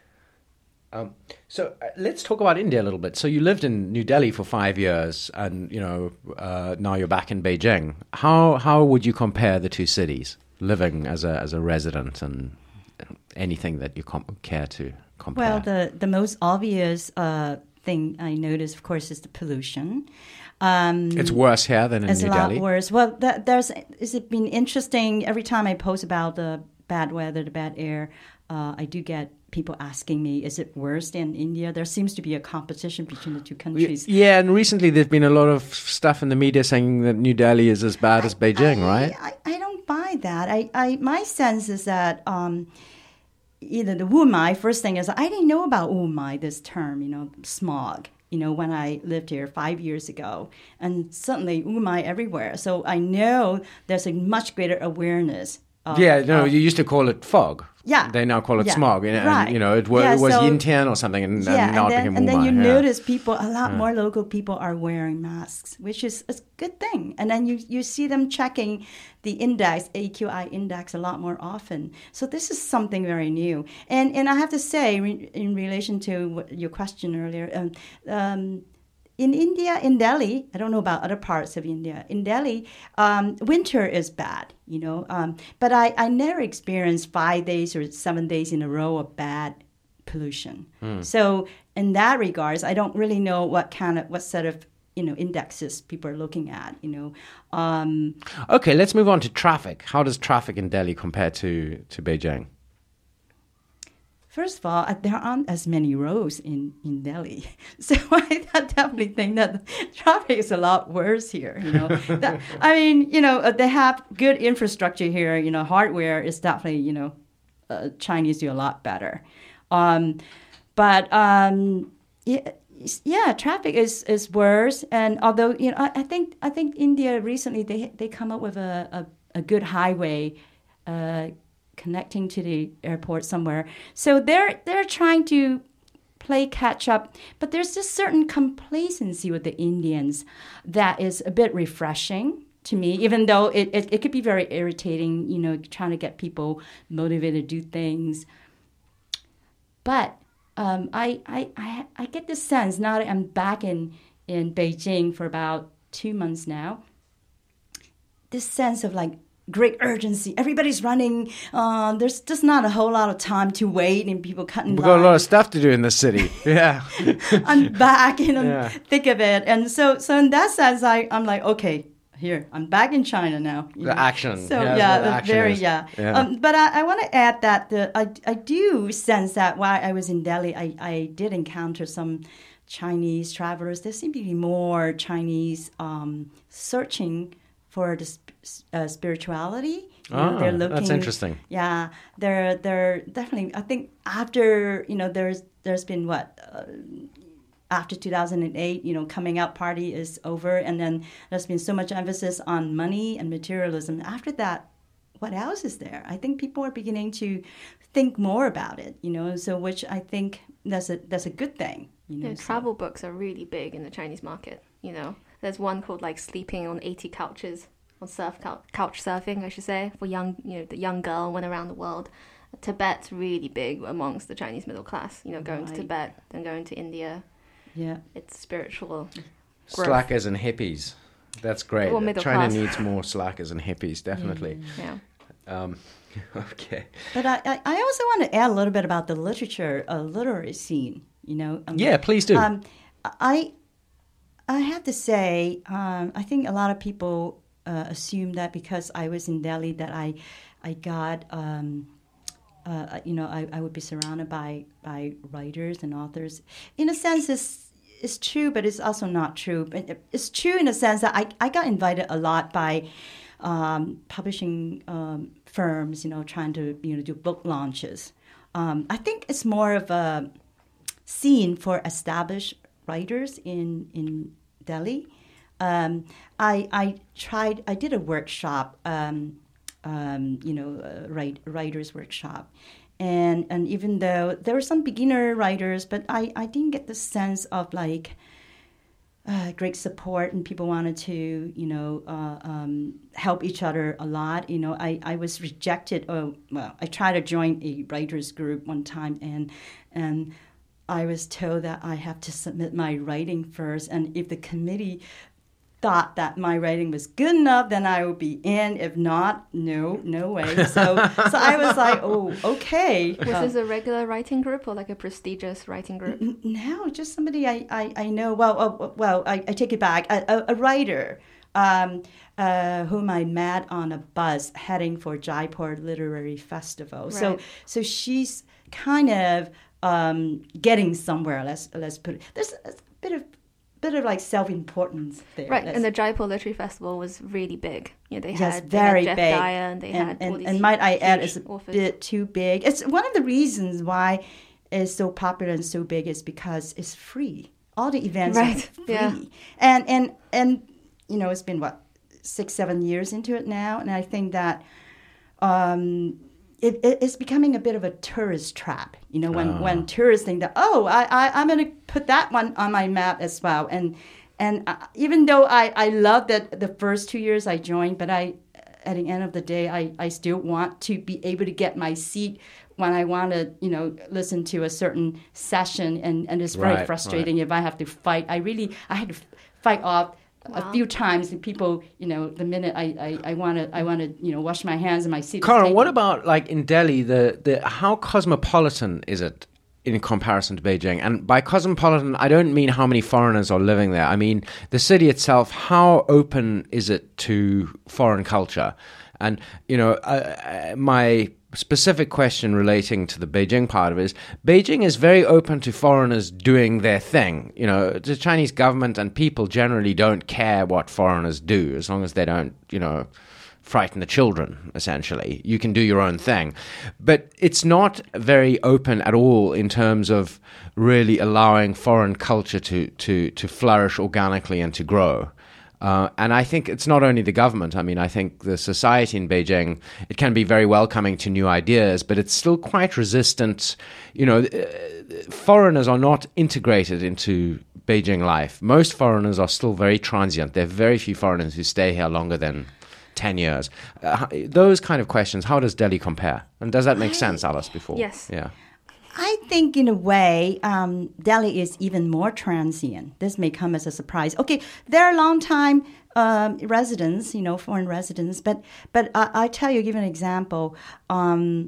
Um, so uh, let's talk about India a little bit. So you lived in New Delhi for five years, and you know uh, now you're back in Beijing. How how would you compare the two cities, living as a as a resident, and anything that you com- care to compare? Well, the the most obvious uh, thing I noticed, of course, is the pollution. Um, it's worse here than in it's New a lot Delhi. worse. Well, that, there's it's been interesting. Every time I post about the bad weather, the bad air, uh, I do get people asking me, "Is it worse than India?" There seems to be a competition between the two countries. Yeah, and recently there's been a lot of stuff in the media saying that New Delhi is as bad I, as Beijing, I, right? I, I don't buy that. I, I my sense is that. Um, Either the Wumai, first thing is, I didn't know about Wumai, this term, you know, smog, you know, when I lived here five years ago. And suddenly, Wumai everywhere. So I know there's a much greater awareness. Of, yeah, no, of, you used to call it fog. Yeah. They now call it Yeah. smog. And, Right. you know, it, wa- Yeah, it was so- Yintian or something, and, yeah, and now and it then, became and then you Wumai, yeah. notice people, a lot more local people are wearing masks, which is a good thing. And then you, you see them checking the index, A Q I index, a lot more often. So this is something very new. And and I have to say, re- in relation to what your question earlier, um, um, in India, in Delhi, I don't know about other parts of India. In Delhi, um, winter is bad, you know. Um, but I, I never experienced five days or seven days in a row of bad pollution. Mm. So in that regards, I don't really know what kind of what set of you know indexes people are looking at. You know. Um, okay, let's move on to traffic. How does traffic in Delhi compare to to Beijing? First of all, there aren't as many roads in, in Delhi. So I definitely think that traffic is a lot worse here, you know. that, I mean, you know, they have good infrastructure here, you know, hardware is definitely, you know, uh, Chinese do a lot better. Um, but, um, yeah, yeah, traffic is, is worse. And although, you know, I, I think I think India recently, they they come up with a, a, a good highway uh connecting to the airport somewhere. So they're they're trying to play catch up, but there's this certain complacency with the Indians that is a bit refreshing to me, even though it, it, it could be very irritating, you know, trying to get people motivated to do things. But um, I, I, I, I get the sense, now that I'm back in, in Beijing for about two months now, this sense of like, great urgency. Everybody's running. Uh, there's just not a whole lot of time to wait and people cutting We've lines. got a lot of stuff to do in this city. Yeah. I'm back in the yeah. thick of it. And so so in that sense, I, I'm like, okay, here, I'm back in China now. The know. action. So yeah, yeah, the action very, is. yeah. yeah. Um, but I, I want to add that the, I, I do sense that while I was in Delhi, I, I did encounter some Chinese travelers. There seem to be more Chinese um, searching for the uh, spirituality. You know, oh, they're looking, that's interesting. Yeah, they're they're definitely. I think after you know, there's there's been what uh, after two thousand eight, you know, coming out party is over, and then there's been so much emphasis on money and materialism. After that, what else is there? I think people are beginning to think more about it. You know, so which I think that's a that's a good thing. You know, yeah, so. Travel books are really big in the Chinese market. You know. There's one called like Sleeping on eighty Couches, or surf couch surfing, I should say, for young, you know, the young girl went around the world. Tibet's really big amongst the Chinese middle class. You know, going right. to Tibet, then going to India. Yeah, it's spiritual. Growth. Slackers and hippies. That's great. Or middle China class. needs more slackers and hippies, definitely. Yeah. Um, okay. But I, I also want to add a little bit about the literature, uh, literary scene. You know. Um, yeah, please do. Um, I. I have to say, um, I think a lot of people uh, assume that because I was in Delhi that I, I got, um, uh, you know, I, I would be surrounded by, by writers and authors. In a sense, it's, it's true, but it's also not true. But it's true in a sense that I, I got invited a lot by um, publishing um, firms, you know, trying to, you know, do book launches. Um, I think it's more of a scene for established writers in in Delhi. Um, I I tried. I did a workshop. Um, um, you know, a write, writers workshop, and and even though there were some beginner writers, but I I didn't get the sense of like uh, great support and people wanted to you know uh, um, help each other a lot. You know, I I was rejected. Oh well, I tried to join a writers group one time and and. I was told that I have to submit my writing first, and if the committee thought that my writing was good enough, then I would be in. If not, no, no way. So, so I was like, oh, okay. Was this a regular writing group or like a prestigious writing group? N- no, just somebody I, I, I know. Well, uh, well, I, I take it back. A, a, a writer um, uh, whom I met on a bus heading for Jaipur Literary Festival. Right. So, so she's kind of. Um, getting somewhere, let's let's put it. There's a bit of bit of like self-importance there. Right, let's, and the Jaipur Literary Festival was really big. You know, they yes, had, very they had Jeff big. Dyer and they and, had and, all these and might I add, it's a authors. bit too big. It's one of the reasons why it's so popular and so big is because it's free. All the events right. are free, yeah. and and and you know it's been what six seven years into it now, and I think that. Um, It, it, it's becoming a bit of a tourist trap, you know, when, oh. when tourists think that, oh, I, I, I'm going to put that one on my map as well. And and uh, even though I, I loved that the first two years I joined, but I, at the end of the day, I, I still want to be able to get my seat when I want to, you know, listen to a certain session, and, and it's very Right, frustrating right. if I have to fight. I really, I had to f- fight off Wow. a few times. And people, you know, the minute I, I, I want to, I want to, you know, wash my hands and my seat. is Karen, what taken. about like in Delhi? The, the how cosmopolitan is it in comparison to Beijing? And by cosmopolitan, I don't mean how many foreigners are living there. I mean the city itself. How open is it to foreign culture? And you know, uh, my specific question relating to the Beijing part of it is Beijing is very open to foreigners doing their thing. You know, the Chinese government and people generally don't care what foreigners do as long as they don't, you know, frighten the children, essentially. You can do your own thing. But it's not very open at all in terms of really allowing foreign culture to, to, to flourish organically and to grow. Uh, and I think it's not only the government. I mean, I think the society in Beijing, it can be very welcoming to new ideas, but it's still quite resistant. You know, uh, foreigners are not integrated into Beijing life. Most foreigners are still very transient. There are very few foreigners who stay here longer than ten years. Uh, those kind of questions, how does Delhi compare? And does that make I, sense, Alice, before? Yes. Yeah. I think in a way, um, Delhi is even more transient. This may come as a surprise. Okay, there are long-time um, residents, you know, foreign residents, but but I, I tell you, give an example. Um,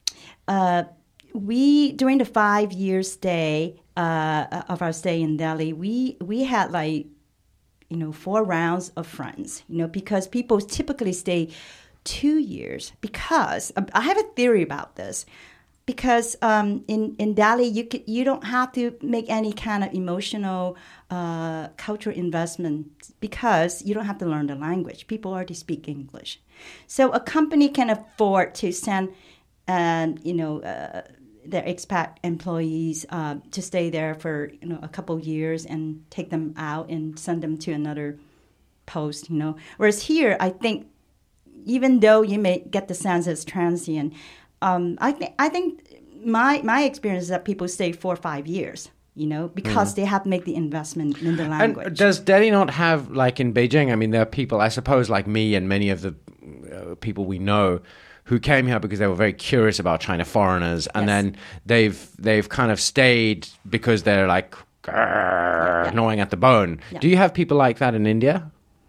uh, we during the five-year stay uh, of our stay in Delhi, we we had like you know four rounds of friends, you know, because people typically stay two years. Because um, I have a theory about this. Because um, in, in Delhi, you could, you don't have to make any kind of emotional uh, cultural investment because you don't have to learn the language. People already speak English. So a company can afford to send uh, you know, uh, their expat employees uh, to stay there for you know a couple years and take them out and send them to another post. You know, whereas here, I think even though you may get the sense it's transient, Um, I think I think my my experience is that people stay four or five years, you know, because mm. they have to make the investment in the language. And does Delhi not have, like in Beijing, I mean, there are people, I suppose, like me and many of the uh, people we know who came here because they were very curious about China, foreigners, and yes. then they've they've kind of stayed because they're like yeah. gnawing at the bone. Yeah. Do you have people like that in India?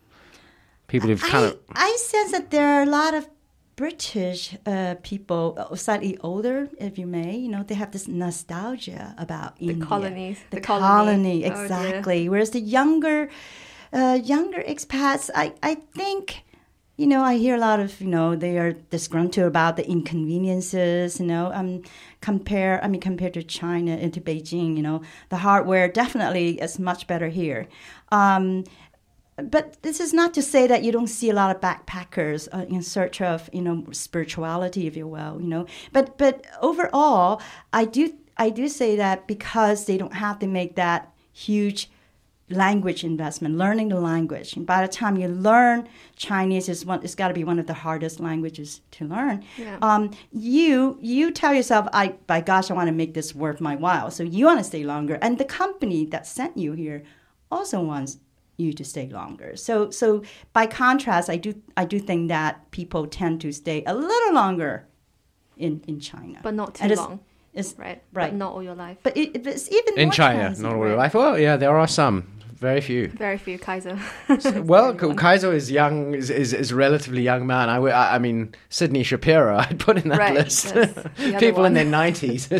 People who've I, kind of... I sense that there are a lot of British uh, people, slightly older, if you may, you know, they have this nostalgia about the India. colonies, the, the colony, colony. exactly. Oh, whereas the younger, uh, younger expats, I, I think, you know, I hear a lot of, you know, they are disgruntled about the inconveniences, you know, um, compare, I mean, compared to China and to Beijing, you know, the hardware definitely is much better here. Um, But this is not to say that you don't see a lot of backpackers uh, in search of, you know, spirituality, if you will, you know. But but overall, I do I do say that because they don't have to make that huge language investment, learning the language. And by the time you learn Chinese, is one, it's got to be one of the hardest languages to learn. Yeah. Um, you you tell yourself, I by gosh, I want to make this worth my while. So you want to stay longer, and the company that sent you here also wants you to stay longer. So so by contrast, I do I do think that people tend to stay a little longer in, in China. But not too and it's, long. It's, right. Right. But not all your life. But it, it's even in more China, transient, not all right? your life. Well, yeah, there are some. Very few. Very few, Kaiser. Well, Kaiser is young, is, is is a relatively young man. I, w- I mean, Sidney Shapiro, I'd put in that right, list. the People one. in their nineties.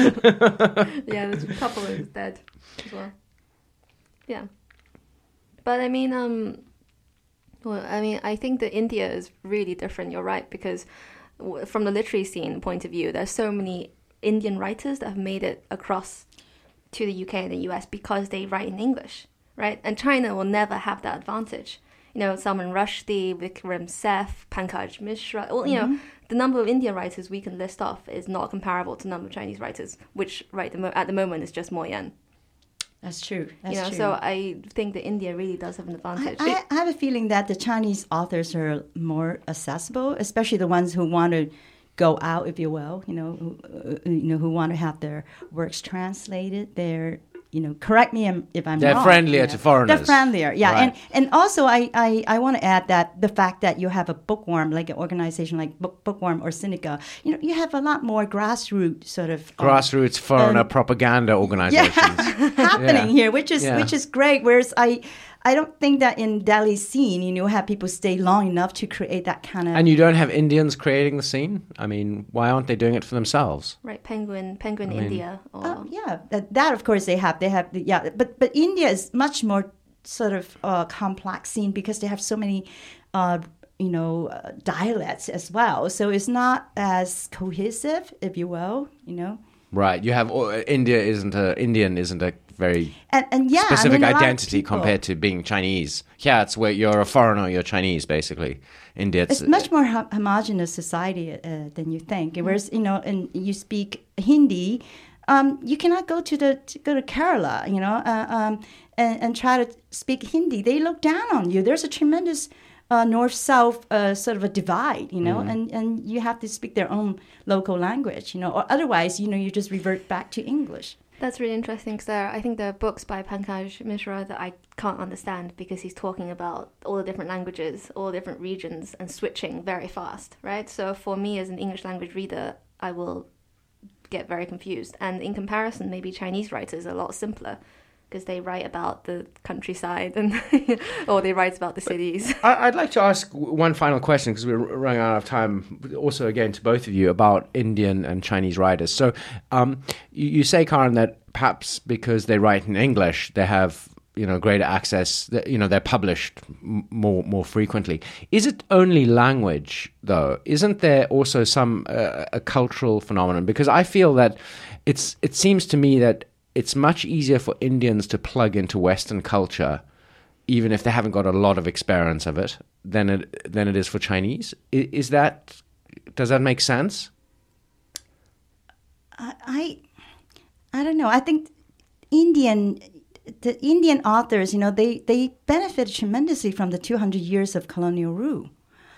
Yeah, there's a couple is dead as well. Yeah. But I mean, um, well, I mean, I think that India is really different. You're right, because w- from the literary scene point of view, there's so many Indian writers that have made it across to the U K and the U S because they write in English, right? And China will never have that advantage. You know, Salman Rushdie, Vikram Seth, Pankaj Mishra, well, you mm-hmm. know, the number of Indian writers we can list off is not comparable to the number of Chinese writers, which right the mo- at the moment is just Mo Yan. That's true. That's you know, true. so I think that India really does have an advantage. I, I, I have a feeling that the Chinese authors are more accessible, especially the ones who want to go out, if you will, you know, who, uh, you know, who want to have their works translated. They're, you know, correct me if I'm They're wrong. friendlier you know. to foreigners. They're friendlier, yeah. Right. And and also, I, I, I want to add that the fact that you have a bookworm, like an organization like Book, Bookworm or Seneca, you know, you have a lot more grassroots sort of um, Grassroots foreigner um, propaganda organizations. yeah, happening Yeah. here, which is Yeah. which is great. Whereas I, I don't think that in Delhi scene, you know, have people stay long enough to create that kind of. And you don't have Indians creating the scene? I mean, why aren't they doing it for themselves? Right, Penguin, Penguin I mean- India. Or, Uh, yeah, that, that of course they have. They have the, yeah, but but India is much more sort of uh, complex scene because they have so many, uh, you know, uh, dialects as well. So it's not as cohesive, if you will. You know, Right. You have uh, India isn't a Indian isn't a very and and yeah, specific I mean, a lot of identity people- compared to being Chinese. Yeah, it's where you're a foreigner, you're Chinese, basically. India, it's, It's much more ho- homogenous society uh, than you think. Whereas you know, and you speak Hindi, um, you cannot go to the to go to Kerala, you know, uh, um, and, and try to speak Hindi. They look down on you. There's a tremendous uh, north-south uh, sort of a divide, you know, and, and you have to speak their own local language, you know, or otherwise, you know, you just revert back to English. That's really interesting because there, I think there are books by Pankaj Mishra that I can't understand because he's talking about all the different languages, all the different regions, and switching very fast, right? So for me as an English language reader, I will get very confused. And in comparison, maybe Chinese writers are a lot simpler because they write about the countryside and or they write about the cities. I- I'd like to ask w- one final question because we're r- running out of time. Also, again, to both of you about Indian and Chinese writers. So, um, you, you say, Karen, that perhaps because they write in English, they have you know greater access. that, You know, they're published m- more more frequently. Is it only language, though? Isn't there also some uh, a cultural phenomenon? Because I feel that it's it seems to me that it's much easier for Indians to plug into Western culture, even if they haven't got a lot of experience of it, than it than it is for Chinese. Is, is that does that make sense? I, I, I don't know. I think Indian, the Indian authors, you know, they they benefited tremendously from the two hundred years of colonial rule.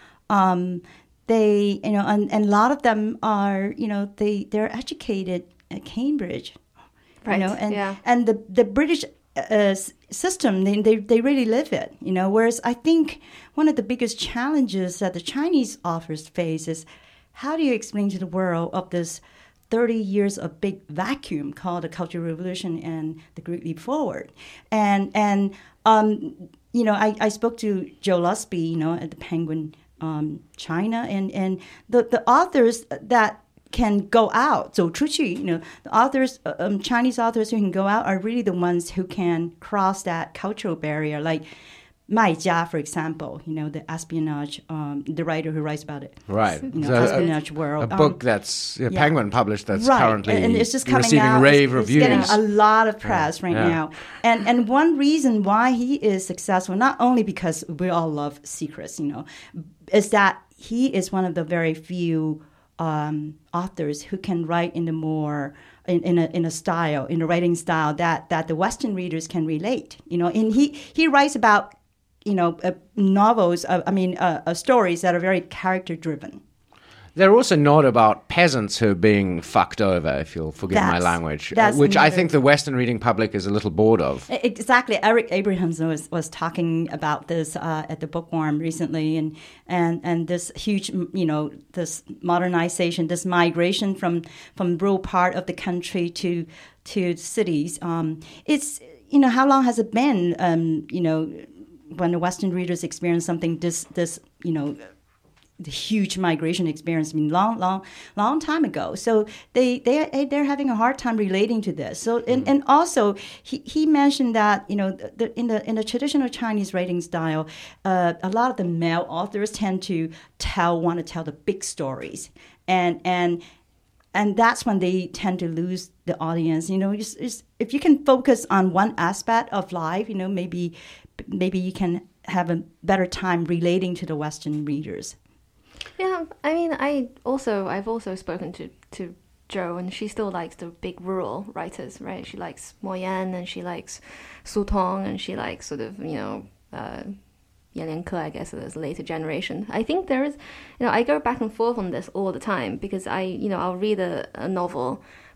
Um, they, you know, and, and a lot of them are, you know, they they're educated at Cambridge. Right, You know, and yeah. and the the British uh, s- system, they, they they really live it. You know, whereas I think one of the biggest challenges that the Chinese authors face is how do you explain to the world of this thirty years of big vacuum called the Cultural Revolution and the Great Leap Forward, and and um, you know, I, I spoke to Joe Lusby, you know, at the Penguin um, China, and and the the authors that can go out, 走出去, you know, the authors, um, Chinese authors who can go out are really the ones who can cross that cultural barrier. Like Mai Jia, for example, you know, the espionage, um, the writer who writes about it. Right. You know, So, uh, espionage a world. book Um, that's yeah, yeah. Penguin published that's right. currently and it's just coming receiving out. rave it's, reviews. It's getting a lot of press right Yeah. now. And and one reason why he is successful, not only because we all love secrets, you know, is that he is one of the very few um, authors who can write in the more in, in a in a style, in a writing style that that the Western readers can relate. You know, and he he writes about you know uh, novels. Uh, I mean, uh, uh, stories that are very character driven. They're also not about peasants who are being fucked over, if you'll forgive my That's- language, uh, that's which I another- think the Western reading public is a little bored of. Exactly. Eric Abrahams was, was talking about this uh, at the Bookworm recently, and, and and this huge, you know, this modernization, this migration from from rural part of the country to to cities. Um, it's you know how long has it been? Um, you know, when the Western readers experience something this this you know. The huge migration experience, I mean, long, long, long time ago. So they they they're having a hard time relating to this. So and, and also he, he mentioned that you know the, the, in the in the traditional Chinese writing style, uh, a lot of the male authors tend to tell want to tell the big stories, and and and that's when they tend to lose the audience. You know, it's, it's, if you can focus on one aspect of life, you know, maybe maybe you can have a better time relating to the Western readers. Yeah, I mean, I also I've also spoken to to Jo, and she still likes the big rural writers, right? She likes Mo Yan, and she likes Su Tong, and she likes sort of you know uh, Yan Lianke, I guess, as a later generation. I think there is, you know, I go back and forth on this all the time because I, you know, I'll read a, a novel,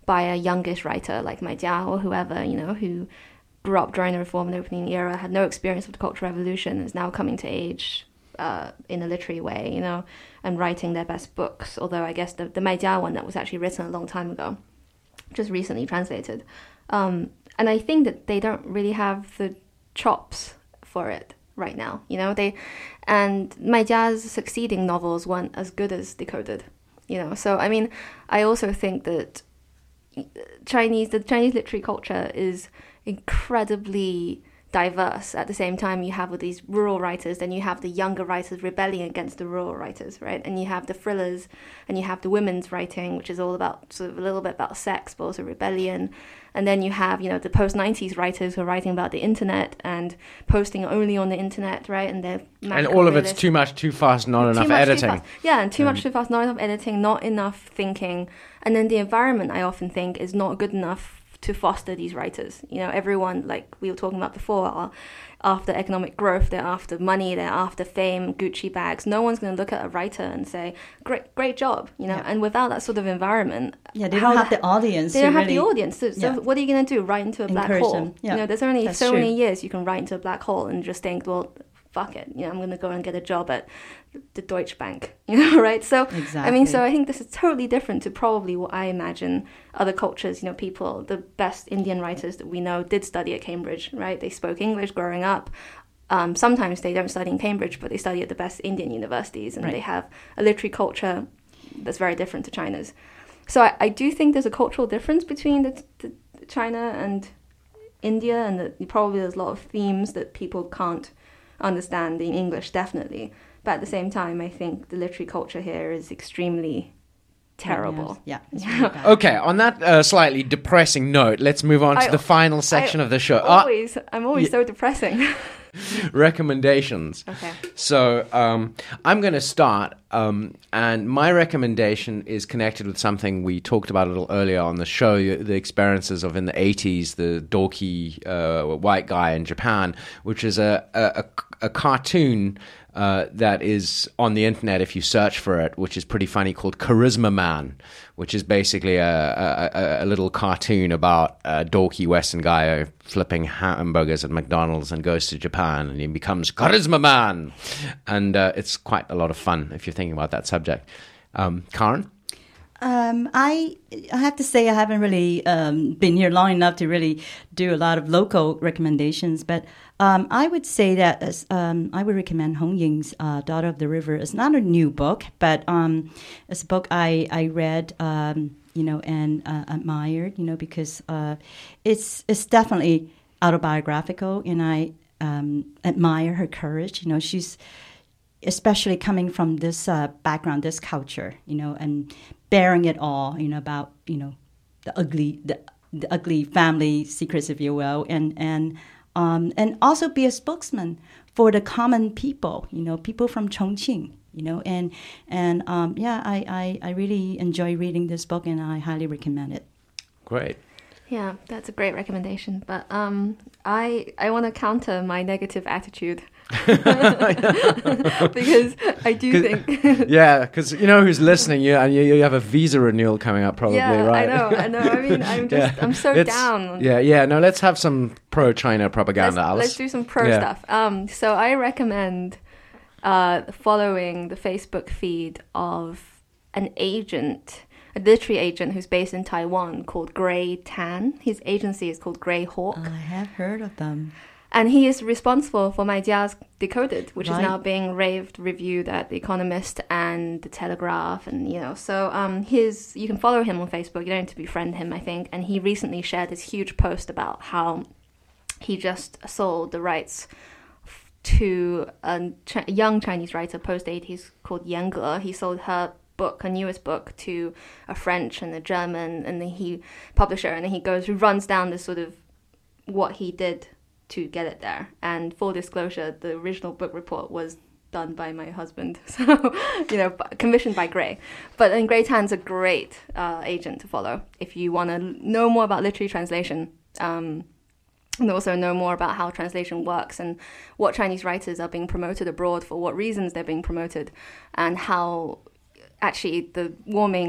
by a youngish writer like Mai Jia or whoever, you know, who grew up during the Reform and Opening era, had no experience of the Cultural Revolution, is now coming to age uh, in a literary way, you know, and writing their best books. Although I guess the, the Mai Jia one that was actually written a long time ago, just recently translated. Um, and I think that they don't really have the chops for it right now, you know. They and Mai Jia's succeeding novels weren't as good as Decoded, you know. So I mean, I also think that Chinese, the Chinese literary culture is incredibly diverse. At the same time, you have all these rural writers, then you have the younger writers rebelling against the rural writers, right? And you have the thrillers, and you have the women's writing, which is all about sort of a little bit about sex, but also rebellion. And then you have, you know, the post-nineties writers who are writing about the internet and posting only on the internet, right? And they're and all of it's too much, too fast, not enough much, editing. Yeah, and too um, much, too fast, not enough editing, not enough thinking. And then the environment, I often think, is not good enough to foster these writers. You know, everyone, like we were talking about before, are after economic growth, they're after money, they're after fame, Gucci bags. No one's going to look at a writer and say, great great job, you know. Yeah. And without that sort of environment, yeah, they don't have the audience. They don't have really, the audience. So, so yeah. what are you going to do? Write into a black hole? Yeah. You know, there's only That's so true. many years you can write into a black hole and just think, well, fuck it, you know, I'm going to go and get a job at the Deutsche Bank, you know, right? So, exactly. I mean, so I think this is totally different to probably what I imagine other cultures, you know, people, the best Indian writers that we know did study at Cambridge, right? They spoke English growing up. Um, sometimes they don't study in Cambridge, but they study at the best Indian universities, and right. they have a literary culture that's very different to China's. So I, I do think there's a cultural difference between the, the China and India, and that probably there's a lot of themes that people can't understand in English, definitely. But at the same time, I think the literary culture here is extremely terrible. Yeah. It's really bad. Okay, on that uh, slightly depressing note, let's move on to I, the final section I of the show. Always, uh, I'm always yeah. so depressing. Recommendations. Okay. So um, I'm going to start, um, and my recommendation is connected with something we talked about a little earlier on the show, the experiences of in the eighties, the dorky uh, white guy in Japan, which is a, a, a cartoon uh, that is on the internet if you search for it, which is pretty funny, called Charisma Man, which is basically a, a, a little cartoon about a dorky Western guy flipping hamburgers at McDonald's and goes to Japan and he becomes Charisma Man. And uh, it's quite a lot of fun if you're thinking about that subject. Um, Karen? Um, I I have to say I haven't really um, been here long enough to really do a lot of local recommendations, but um, I would say that as, um, I would recommend Hong Ying's uh, Daughter of the River. It's not a new book, but um, it's a book I, I read, um, you know, and uh, admired, you know, because uh, it's it's definitely autobiographical, and I um, admire her courage. You know, she's especially coming from this uh, background, this culture, you know, and bearing it all, you know, about, you know, the ugly, the, the ugly family secrets, if you will, and and um, and also be a spokesman for the common people, you know, people from Chongqing, you know, and and um, yeah, I, I I really enjoy reading this book, and I highly recommend it. Great. Yeah, that's a great recommendation. But um, I I want to counter my negative attitude. Because I do think yeah, because you know who's listening, you and you, you have a visa renewal coming up probably, yeah, right? I know, I know. I mean, I'm just, yeah. I'm so it's, down. Yeah, yeah. No, let's have some pro-China propaganda. Let's, Alice. let's do some pro yeah. stuff. Um, so I recommend uh, following the Facebook feed of an agent, a literary agent who's based in Taiwan called Gray Tan. His agency is called Grey Hawk. I have heard of them. And he is responsible for Mai Jia's Decoded, which right. is now being raved reviewed at The Economist and The Telegraph, and you know, so um, his you can follow him on Facebook. You don't need to befriend him, I think. And he recently shared this huge post about how he just sold the rights to a Ch- young Chinese writer post eighties called Yan Ge. He sold her book, her newest book, to a French and a German, and then he publisher, and then he goes, he runs down this sort of what he did to get it there. And full disclosure, the original book report was done by my husband, so you know, commissioned by Gray. But then Gray Tan's a great uh, agent to follow if you want to know more about literary translation, um, and also know more about how translation works and what Chinese writers are being promoted abroad, for what reasons they're being promoted, and how actually the warming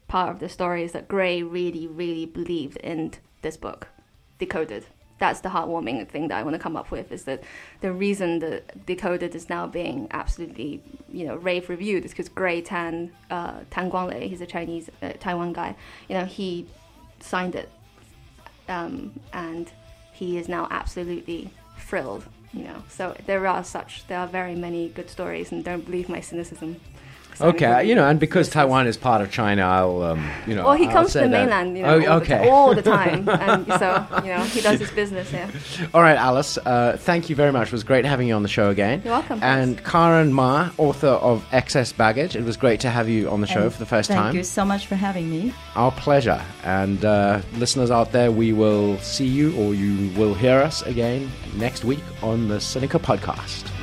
part of the story is that Gray really, really believed in this book, Decoded. That's the heartwarming thing that I want to come up with, is that the reason that Decoded is now being absolutely, you know, rave reviewed is because Gray Tan, uh, Tan Guanglei, he's a Chinese, uh, Taiwan guy, you know, he signed it. Um, and he is now absolutely thrilled, you know. So there are such, there are very many good stories, and don't believe my cynicism. So okay, you know, and because Taiwan is part of China, I'll, um, you know. Well, he I'll comes to say the that. mainland, you know, oh, all, okay. the, all the time, and so, you know, he does his business here. All right, Alice, uh, thank you very much. It was great having you on the show again. You're welcome. And thanks. Karen Ma, author of Excess Baggage, it was great to have you on the show And for the first thank time. Thank you so much for having me. Our pleasure. And uh, listeners out there, we will see you, or you will hear us again next week on the Sinica Podcast.